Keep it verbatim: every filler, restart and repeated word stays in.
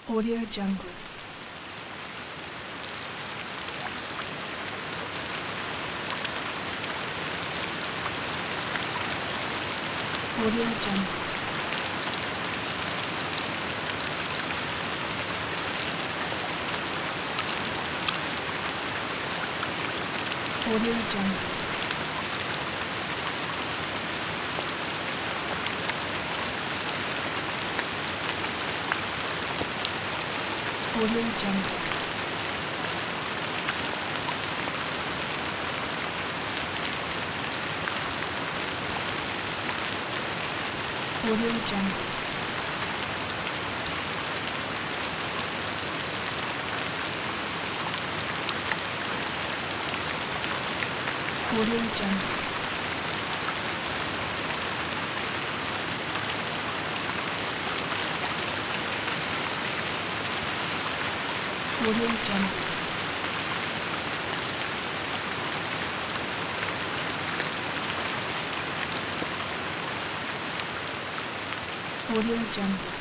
Audio Jungle. Audio Jungle. Audio Jungle. Audio Jungle. Audio Jungle. Audio Jungle. Audio Jungle. Audio Jungle.